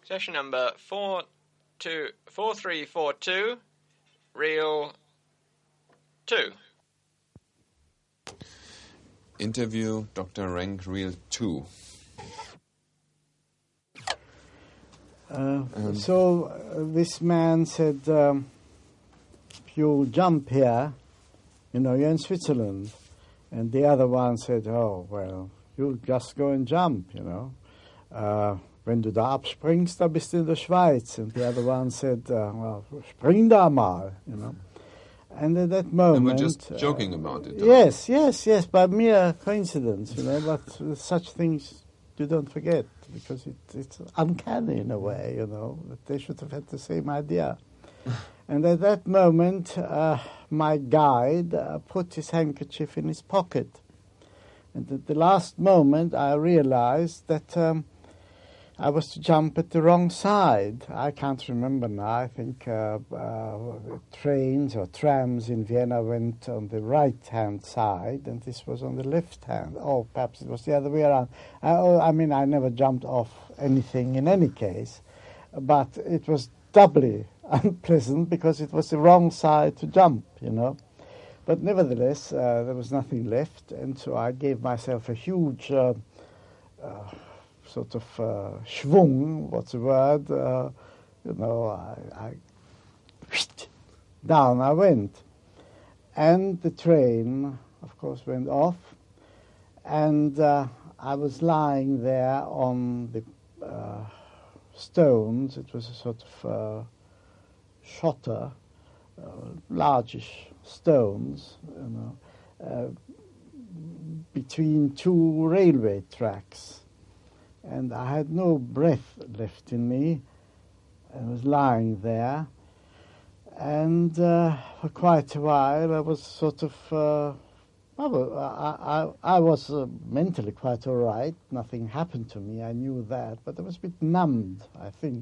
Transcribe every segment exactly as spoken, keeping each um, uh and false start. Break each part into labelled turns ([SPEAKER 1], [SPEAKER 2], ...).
[SPEAKER 1] Session number four two four three four two, reel two.
[SPEAKER 2] Interview Doctor Rank, reel two.
[SPEAKER 3] Uh, um. So uh, this man said, um, if you jump here, you know, you're in Switzerland. And the other one said, oh, well, you'll just go and jump, you know. Uh, wenn du da abspringst, da bist du in der Schweiz. And the other one said, uh, well, spring da mal, you know. And at that moment...
[SPEAKER 2] And we're just joking uh, about it.
[SPEAKER 3] Yes, yes, yes, by mere coincidence, you know, but such things you don't forget, because it, it's uncanny in a way, you know, that they should have had the same idea. And at that moment, uh, my guide uh, put his handkerchief in his pocket. And at the last moment, I realized that um, I was to jump at the wrong side. I can't remember now. I think uh, uh, trains or trams in Vienna went on the right-hand side, and this was on the left hand. Oh, perhaps it was the other way around. I, oh, I mean, I never jumped off anything in any case, but it was doubly unpleasant because it was the wrong side to jump, you know. But nevertheless, uh, there was nothing left, and so I gave myself a huge uh, uh, sort of uh, schwung, what's the word, uh, you know, I, I down I went. And the train, of course, went off, and uh, I was lying there on the uh, stones. It was a sort of uh, shotter, uh, largish stones, you know, uh, between two railway tracks. And I had no breath left in me. I was lying there. And uh, for quite a while I was sort of, uh, I, I, I was uh, mentally quite all right. Nothing happened to me, I knew that. But I was a bit numbed, I think.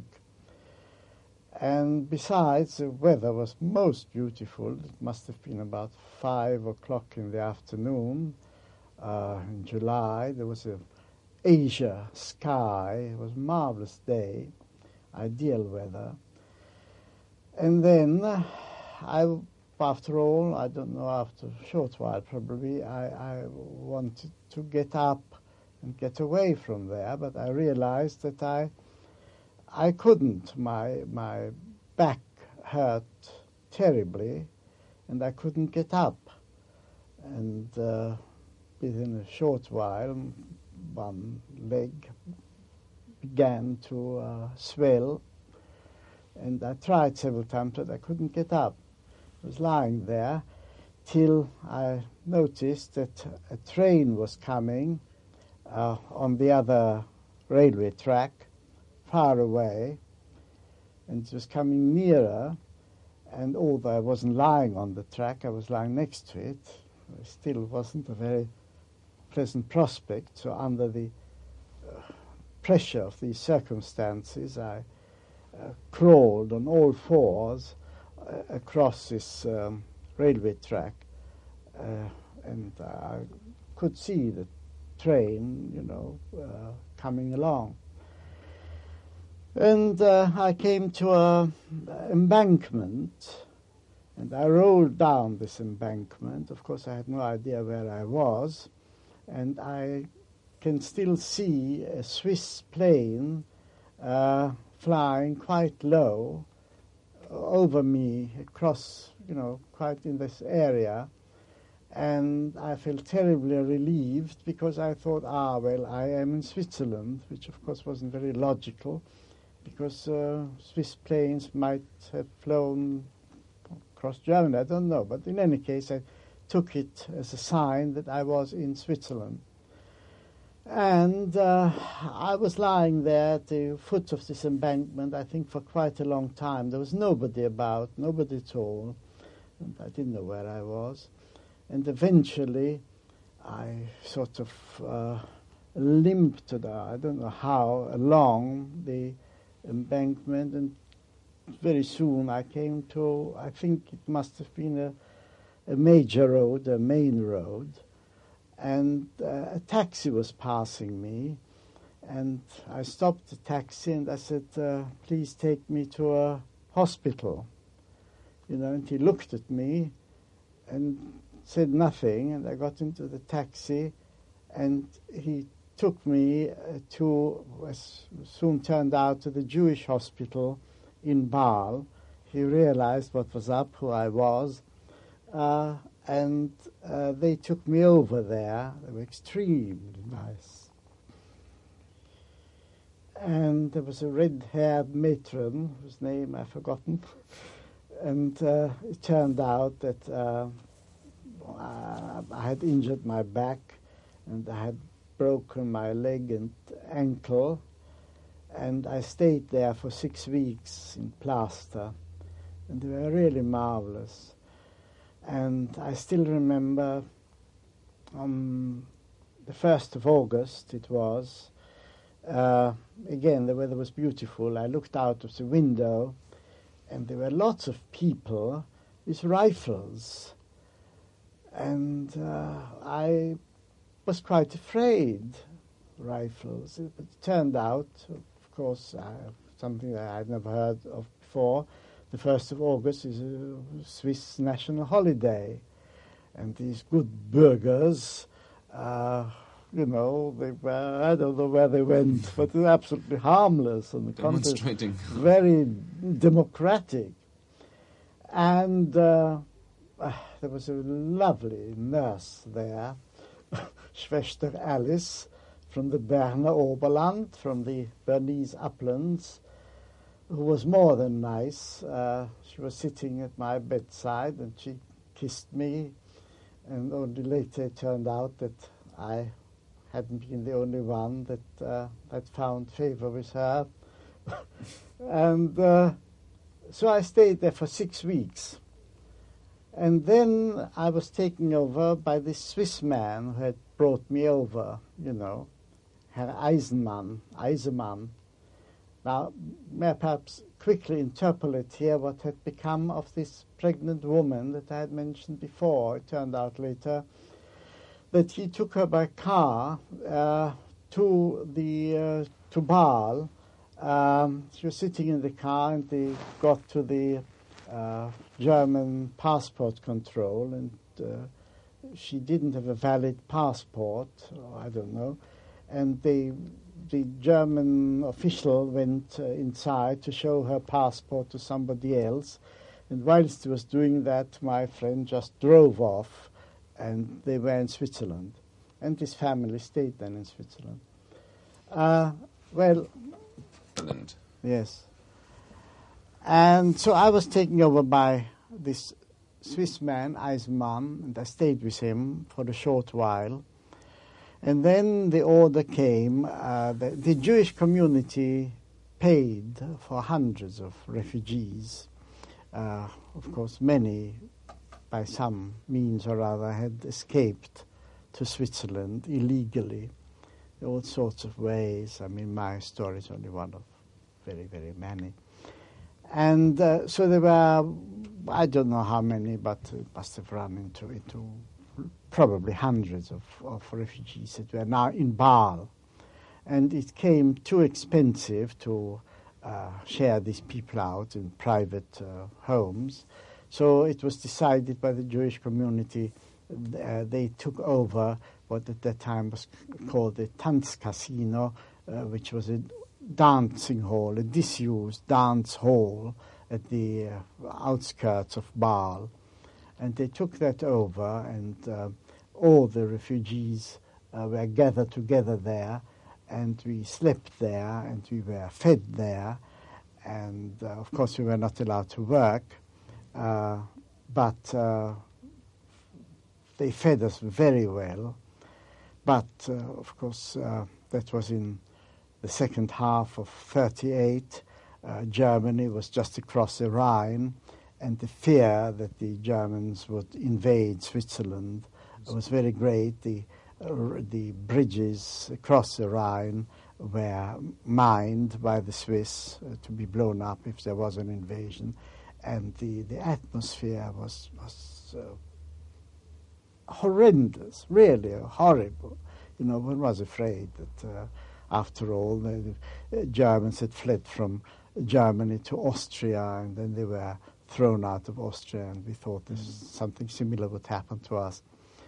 [SPEAKER 3] And besides, the weather was most beautiful. It must have been about five o'clock in the afternoon uh, in July. There was a Asia sky. It was a marvelous day, ideal weather. And then, uh, I, after all, I don't know, after a short while probably, I, I wanted to get up and get away from there, but I realized that I I couldn't. My my back hurt terribly, and I couldn't get up. And uh, within a short while, one leg began to uh, swell, and I tried several times, but I couldn't get up. I was lying there till I noticed that a train was coming uh, on the other railway track, far away, and it was coming nearer, and although I wasn't lying on the track, I was lying next to it. It still wasn't a very pleasant prospect, so under the uh, pressure of these circumstances, I uh, crawled on all fours uh, across this um, railway track, uh, and I could see the train, you know, uh, coming along. And uh, I came to an embankment, and I rolled down this embankment. Of course, I had no idea where I was, and I can still see a Swiss plane uh, flying quite low over me, across, you know, quite in this area. And I felt terribly relieved because I thought, ah, well, I am in Switzerland, which of course wasn't very logical, because uh, Swiss planes might have flown across Germany, I don't know. But in any case, I took it as a sign that I was in Switzerland. And uh, I was lying there at the foot of this embankment, I think, for quite a long time. There was nobody about, nobody at all, and I didn't know where I was. And eventually, I sort of uh, limped, I don't know how, along the embankment, and very soon I came to, I think it must have been a, a major road, a main road, and uh, a taxi was passing me, And I stopped the taxi and I said, uh, please take me to a hospital. You know, and he looked at me and said nothing, and I got into the taxi, and he took me uh, to, as soon turned out, to the Jewish hospital in Baal. He realized what was up, who I was, uh, and uh, they took me over there. They were extremely nice. And there was a red-haired matron, whose name I've forgotten, and uh, it turned out that uh, I had injured my back, and I had broken my leg and ankle, and I stayed there for six weeks in plaster, and they were really marvelous. And I still remember on the first of August it was, uh, again the weather was beautiful. I looked out of the window and there were lots of people with rifles, and uh, I was quite afraid, rifles. It, it turned out, of course, uh, something that I'd never heard of before. The first of August is a Swiss national holiday, and these good burghers, uh, you know, they were, I don't know where they went, but they were absolutely harmless on the
[SPEAKER 2] Demonstrating.
[SPEAKER 3] contrary, very democratic. And uh, uh, there was a lovely nurse there, Schwester Alice, from the Berner Oberland, from the Bernese uplands, who was more than nice. Uh, she was sitting at my bedside and she kissed me, and only later it turned out that I hadn't been the only one that uh, had found favor with her. And uh, so I stayed there for six weeks. And then I was taken over by this Swiss man who had brought me over, you know, Herr Eisenmann, Eisenmann. Now, may I perhaps quickly interpolate here what had become of this pregnant woman that I had mentioned before. It turned out later that he took her by car uh, to the uh, to Baal. Um, she was sitting in the car, and they got to the uh, German passport control, and uh, she didn't have a valid passport, or I don't know, and they. The German official went uh, inside to show her passport to somebody else, and whilst he was doing that, my friend just drove off, and they were in Switzerland, and his family stayed then in Switzerland. Uh, well,
[SPEAKER 2] Excellent.
[SPEAKER 3] yes. And so I was taken over by this Swiss man, Eisenmann, and I stayed with him for a short while. And then the order came, uh, the, the Jewish community paid for hundreds of refugees. Uh, of course, many, by some means or other, had escaped to Switzerland illegally, in all sorts of ways. I mean, my story is only one of very, very many. And uh, so there were, I don't know how many, but it must have run into into probably hundreds of, of refugees that were now in Baal. And it came too expensive to uh, share these people out in private uh, homes. So it was decided by the Jewish community, uh, they took over what at that time was called the Tanzcasino, uh, which was a dancing hall, a disused dance hall at the uh, outskirts of Baal. And they took that over, and uh, all the refugees uh, were gathered together there, and we slept there, and we were fed there, and uh, of course we were not allowed to work, uh, but uh, they fed us very well. But uh, of course uh, that was in the second half of thirty-eight. Uh, Germany was just across the Rhine, and the fear that the Germans would invade Switzerland was very great. The uh, the bridges across the Rhine were mined by the Swiss uh, to be blown up if there was an invasion, and the, the atmosphere was was uh, horrendous, really horrible. You know, one was afraid that uh, after all, the, the Germans had fled from Germany to Austria, and then they were thrown out of Austria, and we thought this, something similar would happen to us.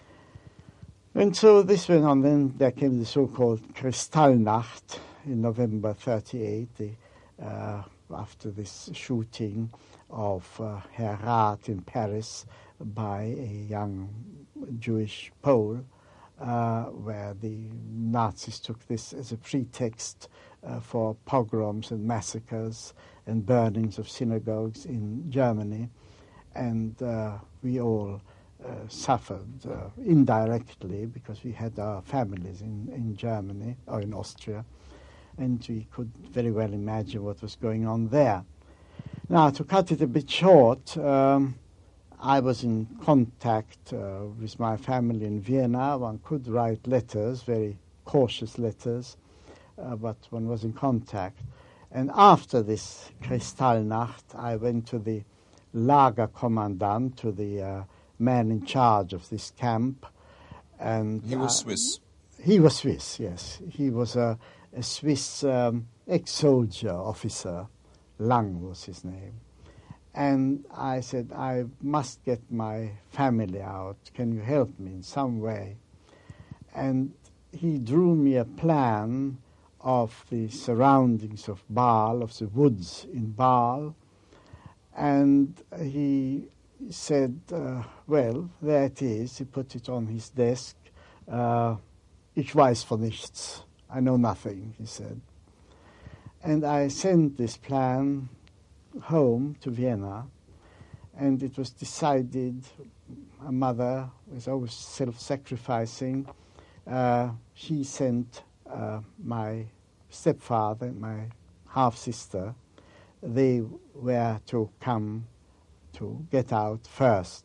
[SPEAKER 3] And so this went on. Then there came the so-called Kristallnacht in November thirty-eight, the, uh, after this shooting of uh, Herr Rath in Paris by a young Jewish Pole, uh, where the Nazis took this as a pretext uh, for pogroms and massacres and burnings of synagogues in Germany. And uh, we all uh, suffered uh, indirectly because we had our families in, in Germany or in Austria, and we could very well imagine what was going on there. Now, to cut it a bit short, um, I was in contact uh, with my family in Vienna. One could write letters, very cautious letters, uh, but one was in contact. And after this Kristallnacht, I went to the Lagerkommandant, to the uh, man in charge of this camp. And
[SPEAKER 2] He was
[SPEAKER 3] uh,
[SPEAKER 2] Swiss.
[SPEAKER 3] He was Swiss, yes. He was a, a Swiss um, ex-soldier officer. Lang was his name. And I said, I must get my family out. Can you help me in some way? And he drew me a plan of the surroundings of Baal, of the woods in Baal. And he said, uh, well, there it is. He put it on his desk. Uh, Ich weiß von nichts. I know nothing, he said. And I sent this plan home to Vienna, and it was decided. A mother was always self-sacrificing. Uh, she sent uh, my stepfather and my half-sister. They were to come to get out first.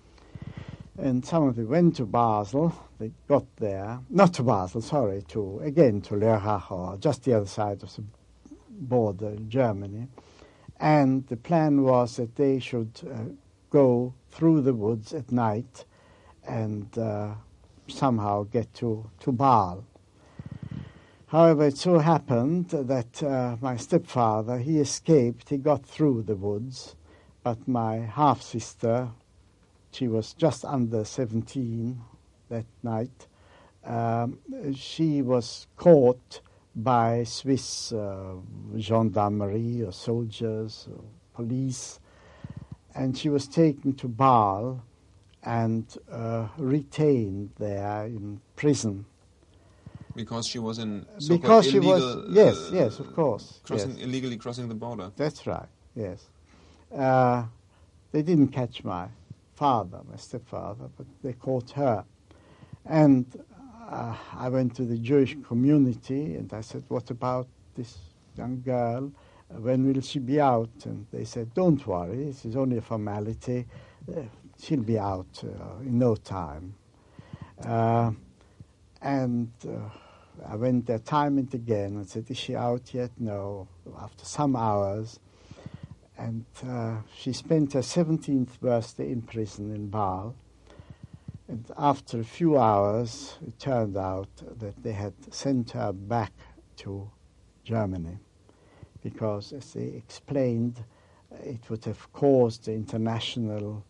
[SPEAKER 3] And some of them went to Basel. They got there, not to Basel, sorry, to again to Lörrach, or just the other side of the border in Germany. And the plan was that they should uh, go through the woods at night and uh, somehow get to, to Baal. However, it so happened that uh, my stepfather, he escaped, he got through the woods, but my half-sister, she was just under seventeen that night, um, she was caught by Swiss uh, gendarmerie or soldiers or police, and she was taken to Baal and uh, retained there in prison.
[SPEAKER 2] Because she was in
[SPEAKER 3] Because she
[SPEAKER 2] illegal,
[SPEAKER 3] was, yes,
[SPEAKER 2] uh,
[SPEAKER 3] yes, of course.
[SPEAKER 2] Crossing,
[SPEAKER 3] yes.
[SPEAKER 2] Illegally crossing the border.
[SPEAKER 3] That's right, yes. Uh, they didn't catch my father, my stepfather, but they caught her. And uh, I went to the Jewish community and I said, what about this young girl? Uh, when will she be out? And they said, don't worry, this is only a formality. Uh, she'll be out uh, in no time. Uh, and uh, I went there time and again and said, is she out yet? No. After some hours. And uh, she spent her seventeenth birthday in prison in Baal. And after a few hours, it turned out that they had sent her back to Germany because, as they explained, it would have caused the international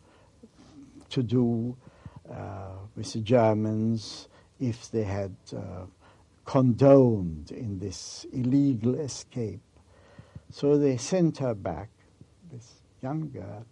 [SPEAKER 3] to-do uh, with the Germans if they had uh, condoned in this illegal escape. So they sent her back, this young girl,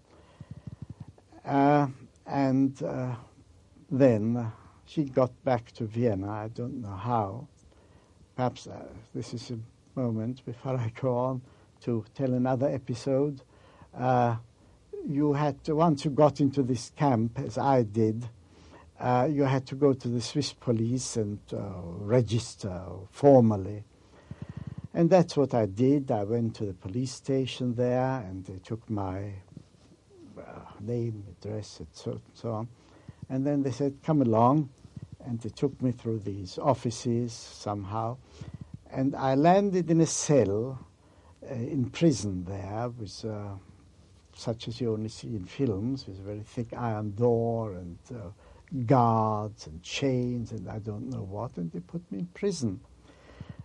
[SPEAKER 3] uh, and uh, then uh, she got back to Vienna. I don't know how. Perhaps uh, this is a moment before I go on to tell another episode. Uh, you had to, once you got into this camp, as I did, uh, you had to go to the Swiss police and uh, register formally. And that's what I did. I went to the police station there, and they took my uh, name, address, and so, so on. And then they said, come along. And they took me through these offices somehow. And I landed in a cell uh, in prison there, with uh, such as you only see in films, with a very thick iron door and uh, guards and chains and I don't know what. And they put me in prison.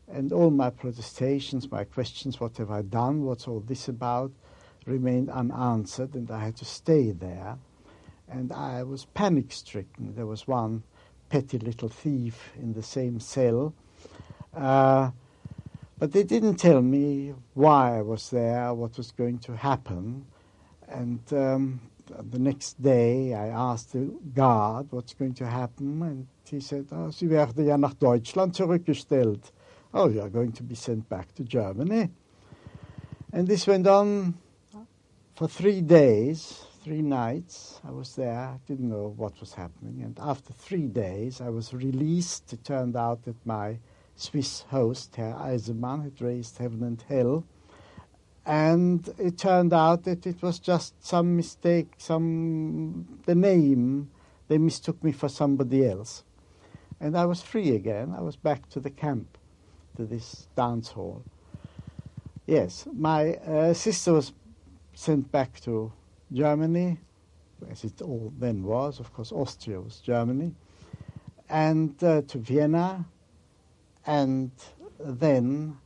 [SPEAKER 3] And all my protestations, my questions, what have I done, what's all this about, remained unanswered, and I had to stay there. And I was panic-stricken. There was one petty little thief in the same cell. Uh, but they didn't tell me why I was there, what was going to happen. And um, the next day I asked the guard what's going to happen, and he said, oh, Sie werden ja nach Deutschland zurückgestellt. Oh, you are going to be sent back to Germany. And this went on for three days, three nights. I was there, didn't know what was happening. And after three days, I was released. It turned out that my Swiss host, Herr Eisenmann, had raised heaven and hell. And it turned out that it was just some mistake, some the name. They mistook me for somebody else. And I was free again. I was back to the camp, to this dance hall. Yes, my uh, sister was sent back to Germany, as it all then was. Of course, Austria was Germany. And uh, to Vienna. And then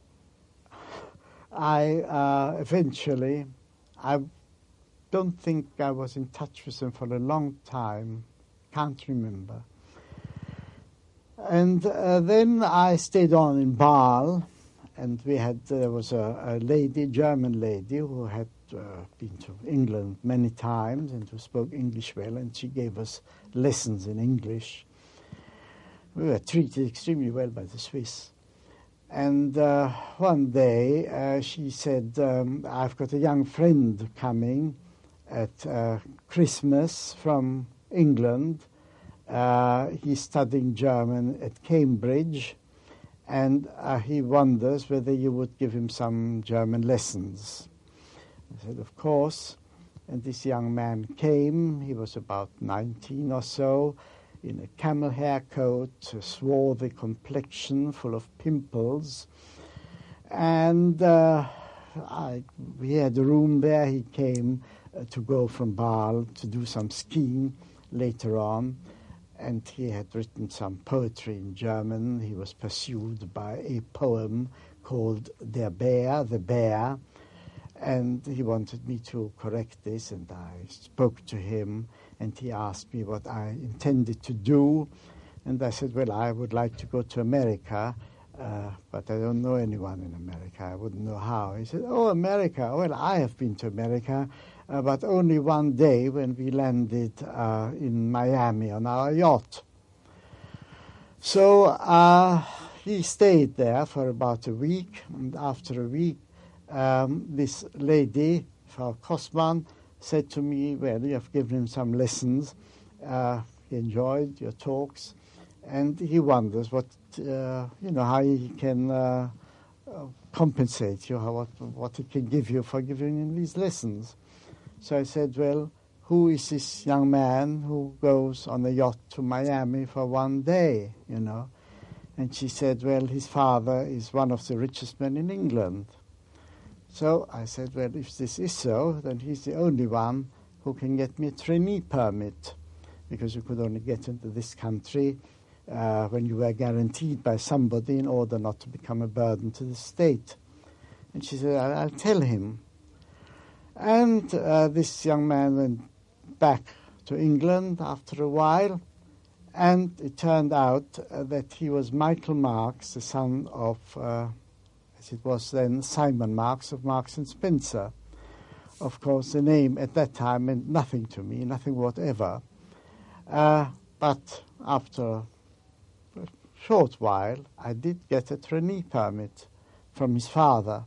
[SPEAKER 3] I uh, eventually, I don't think I was in touch with them for a long time, can't remember. And uh, then I stayed on in Basel, and we had, there was a, a lady, German lady, who had uh, been to England many times and who spoke English well, and she gave us lessons in English. We were treated extremely well by the Swiss. And uh, one day uh, she said, um, I've got a young friend coming at uh, Christmas from England. Uh, he's studying German at Cambridge, and uh, he wonders whether you would give him some German lessons. I said, of course. And this young man came. He was about nineteen or so, in a camel hair coat, a swarthy complexion full of pimples. And uh, I, we had a room there. He came uh, to go from Basel to do some skiing later on. And he had written some poetry in German. He was pursued by a poem called Der Bär, the Bear. And he wanted me to correct this, and I spoke to him, and he asked me what I intended to do. And I said, well, I would like to go to America, uh, but I don't know anyone in America. I wouldn't know how. He said, oh, America. Well, I have been to America, uh, but only one day when we landed uh, in Miami on our yacht. So uh, he stayed there for about a week, and after a week, Um, this lady, Frau Kostmann, said to me, well, you have given him some lessons. Uh, he enjoyed your talks, and he wonders what, uh, you know, how he can uh, uh, compensate you, how, what, what he can give you for giving him these lessons. So I said, well, who is this young man who goes on a yacht to Miami for one day, you know? And she said, well, his father is one of the richest men in England. So I said, well, if this is so, then he's the only one who can get me a trainee permit, because you could only get into this country uh, when you were guaranteed by somebody in order not to become a burden to the state. And she said, I'll, I'll tell him. And uh, this young man went back to England after a while, and it turned out uh, that he was Michael Marx, the son of... Uh, it was then Simon Marx of Marks and Spencer. Of course, the name at that time meant nothing to me, nothing whatever. Uh, but after a short while, I did get a trainee permit from his father.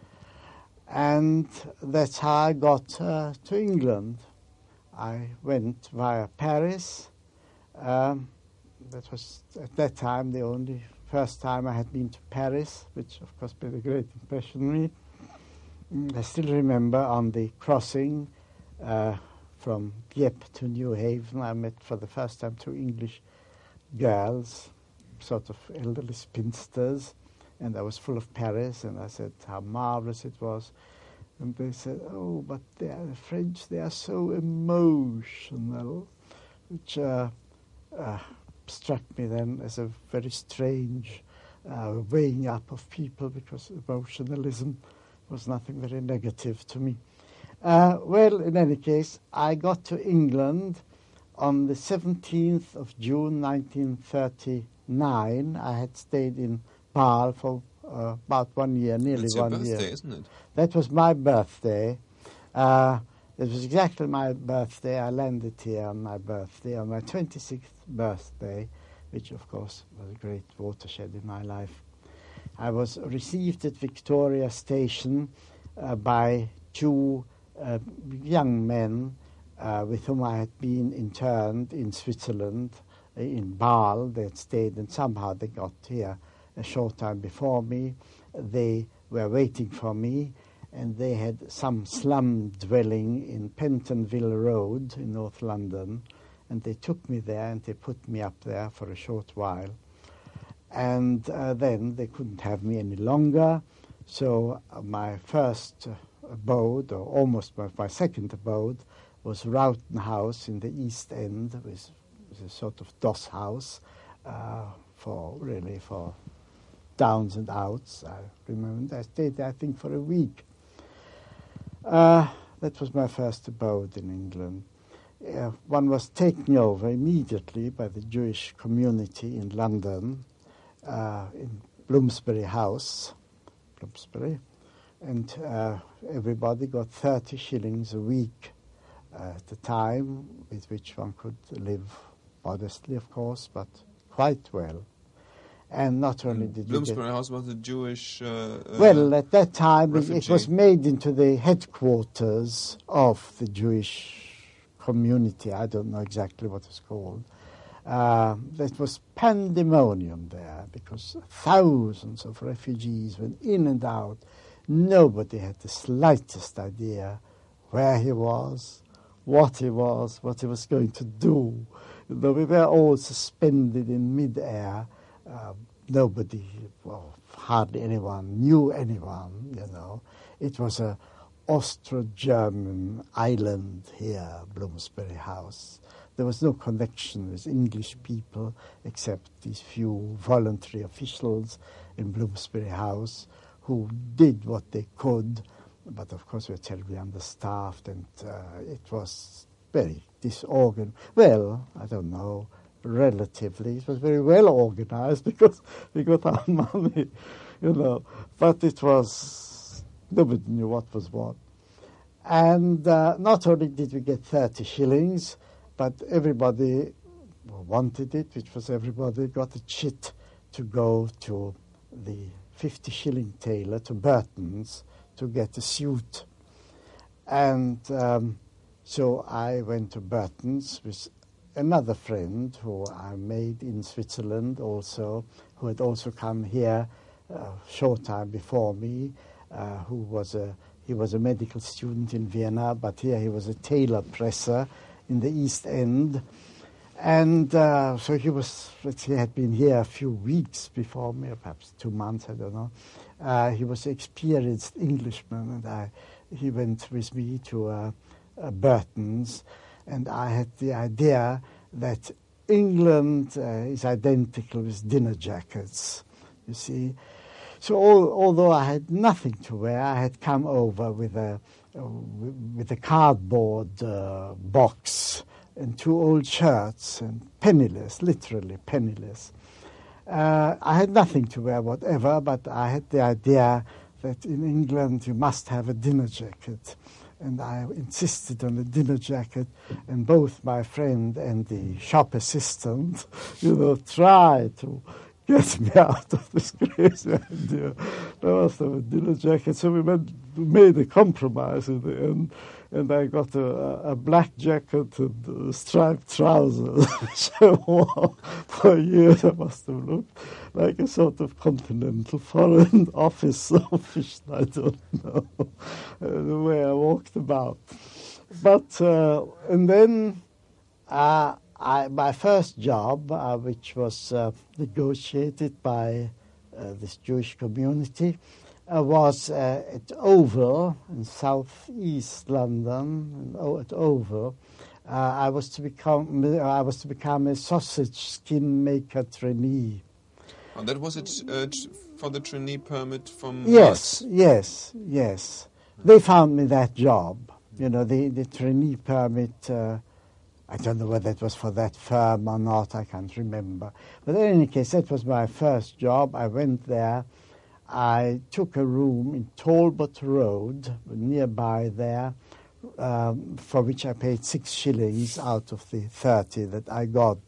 [SPEAKER 3] And that's how I got uh, to England. I went via Paris. Um, that was, at that time, the only... first time I had been to Paris, which of course made a great impression on me. I still remember on the crossing uh, from Dieppe to New Haven, I met for the first time two English girls, sort of elderly spinsters, and I was full of Paris, and I said how marvelous it was. And they said, oh, but they are French, they are so emotional, which uh, uh, struck me then as a very strange uh, weighing up of people, because emotionalism was nothing very negative to me. Uh, well, in any case, I got to England on the seventeenth of June nineteen thirty-nine. I had stayed in Basel for uh, about one year, nearly
[SPEAKER 2] That's your
[SPEAKER 3] one
[SPEAKER 2] birthday,
[SPEAKER 3] year.
[SPEAKER 2] isn't it?
[SPEAKER 3] That was my birthday. Uh, it was exactly my birthday. I landed here on my birthday, on my twenty-sixth birthday, which, of course, was a great watershed in my life. I was received at Victoria Station uh, by two uh, young men uh, with whom I had been interned in Switzerland, uh, in Basel. They had stayed, and somehow they got here a short time before me. They were waiting for me, and they had some slum dwelling in Pentonville Road in North London, and they took me there and they put me up there for a short while. And uh, then they couldn't have me any longer, so uh, my first uh, abode, or almost my, my second abode, was Rowton House in the East End, which was a sort of doss house uh, for really for downs and outs. I remember I stayed there, I think, for a week. Uh, that was my first abode in England. Uh, one was taken over immediately by the Jewish community in London, uh, in Bloomsbury House, Bloomsbury, and uh, everybody got thirty shillings a week uh, at the time, with which one could live modestly, of course, but quite well. And not only did
[SPEAKER 2] Bloomsbury
[SPEAKER 3] you get...
[SPEAKER 2] House was a Jewish... Uh, uh,
[SPEAKER 3] well, at that time, it, it
[SPEAKER 2] refugee.
[SPEAKER 3] was made into the headquarters of the Jewish community. I don't know exactly what it's called. Uh, there was pandemonium there, because thousands of refugees went in and out. Nobody had the slightest idea where he was, what he was, what he was going to do. You know, we were all suspended in mid-air. Uh, nobody, well, hardly anyone knew anyone, you know. It was a Austro-German island here, Bloomsbury House. There was no connection with English people except these few voluntary officials in Bloomsbury House who did what they could, but of course were terribly understaffed, and uh, it was very disorganized. Well, I don't know, relatively. It was very well organized because we got our money, you know. But it was, nobody knew what was what. And uh, not only did we get thirty shillings, but everybody wanted it, which was everybody got a chit to go to the fifty shilling tailor, to Burton's, to get a suit. And um, so I went to Burton's with another friend who I made in Switzerland also, who had also come here a short time before me, uh, who was a, he was a medical student in Vienna, but here he was a tailor presser in the East End. And uh, so he was, he had been here a few weeks before me, or perhaps two months, I don't know. Uh, he was an experienced Englishman, and I, he went with me to uh, uh, Burton's, and I had the idea that England uh, is identical with dinner jackets, you see. So all, although I had nothing to wear, I had come over with a, uh, with a cardboard uh, box and two old shirts, and penniless, literally penniless. Uh, I had nothing to wear whatever, but I had the idea that in England you must have a dinner jacket. And I insisted on a dinner jacket, and both my friend and the shop assistant, you know, tried to get me out of this crazy idea. I must have a dinner jacket. So we made, we made a compromise in the end, and I got a, a black jacket and striped trousers, which I wore for years. I must have looked like a sort of continental foreign office official, I don't know, uh, the way I walked about. But, uh, and then uh, I, my first job, uh, which was uh, negotiated by uh, this Jewish community, uh, was uh, at Oval in southeast London. And, at Oval, uh, I was to become I was to become a sausage skin maker trainee.
[SPEAKER 2] Oh, that was it uh, t- for the trainee permit from
[SPEAKER 3] Yes,
[SPEAKER 2] Mars.
[SPEAKER 3] yes, yes. They found me that job. You know, the, the trainee permit, uh, I don't know whether it was for that firm or not, I can't remember. But in any case, that was my first job. I went there. I took a room in Talbot Road, nearby there, um, for which I paid six shillings out of the thirty that I got.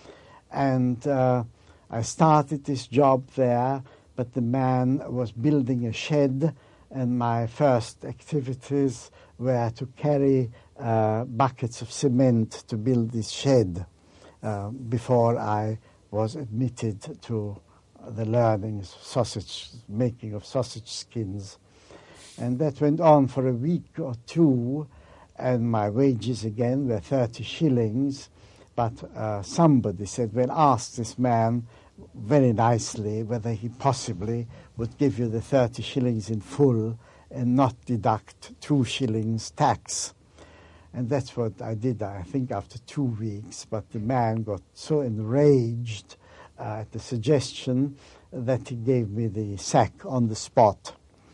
[SPEAKER 3] And uh, I started this job there, but the man was building a shed, and my first activities were to carry uh, buckets of cement to build this shed uh, before I was admitted to the learning sausage, making of sausage skins. And that went on for a week or two, and my wages again were thirty shillings. But uh, somebody said, well, ask this man very nicely whether he possibly would give you the thirty shillings in full and not deduct two shillings tax. And that's what I did, I think, after two weeks. But the man got so enraged uh, at the suggestion that he gave me the sack on the spot.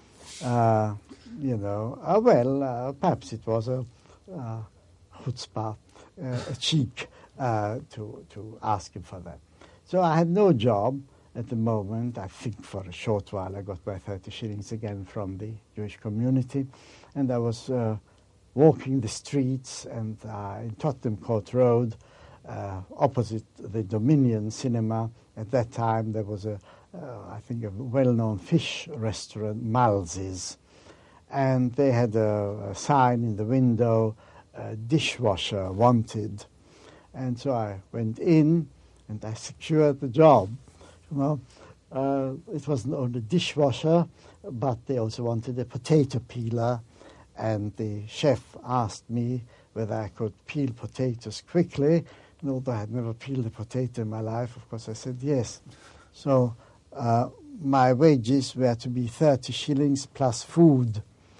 [SPEAKER 3] Uh, you know, uh, well, uh, perhaps it was a uh, chutzpah, uh, a cheek uh, to, to ask him for that. So I had no job at the moment. I think for a short while I got my thirty shillings again from the Jewish community. And I was uh, walking the streets and uh, in Tottenham Court Road, uh, opposite the Dominion Cinema. At that time there was a, uh, I think, a well-known fish restaurant, Malzi's. And they had a, a sign in the window, uh, dishwasher wanted. And so I went in and I secured the job. You know, uh, it wasn't only dishwasher, but they also wanted a potato peeler. And the chef asked me whether I could peel potatoes quickly. And although I had never peeled a potato in my life, of course I said yes. So uh, my wages were to be thirty shillings plus food.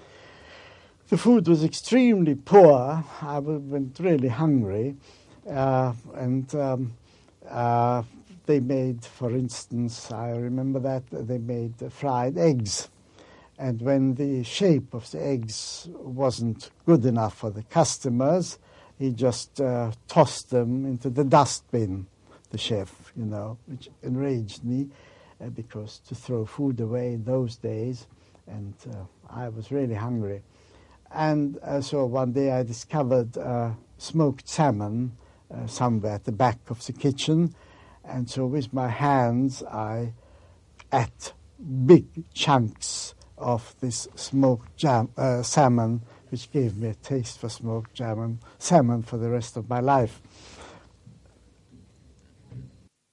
[SPEAKER 3] The food was extremely poor. I went really hungry. Uh, and um, uh, they made, for instance, I remember that, they made uh, fried eggs. And when the shape of the eggs wasn't good enough for the customers, he just uh, tossed them into the dustbin, the chef, you know, which enraged me uh, because to throw food away in those days, and uh, I was really hungry. And uh, so one day I discovered uh, smoked salmon uh, somewhere at the back of the kitchen, and so with my hands I ate big chunks of this smoked jam, uh, salmon, which gave me a taste for smoked salmon, salmon for the rest of my life.